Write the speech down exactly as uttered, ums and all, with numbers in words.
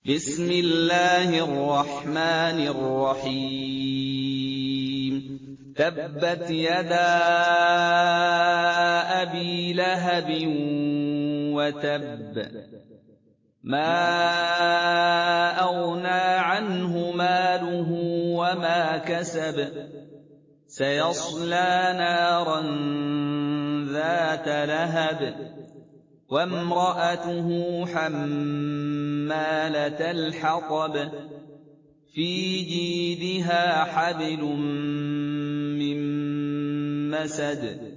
بِسْمِ اللَّهِ الرَّحْمَٰنِ الرَّحِيمِ تَبَّتْ يَدَا أَبِي لَهَبٍ وَتَبَّ مَا أَغْنَىٰ عَنْهُ مَالُهُ وَمَا كَسَبَ سَيَصْلَىٰ نَارًا ذَاتَ لَهَبٍ وَامْرَأَتُهُ حَمَّالَةَ الْحَطَبِ فِي جِيدِهَا حَبْلٌ مِّن مَّسَدٍ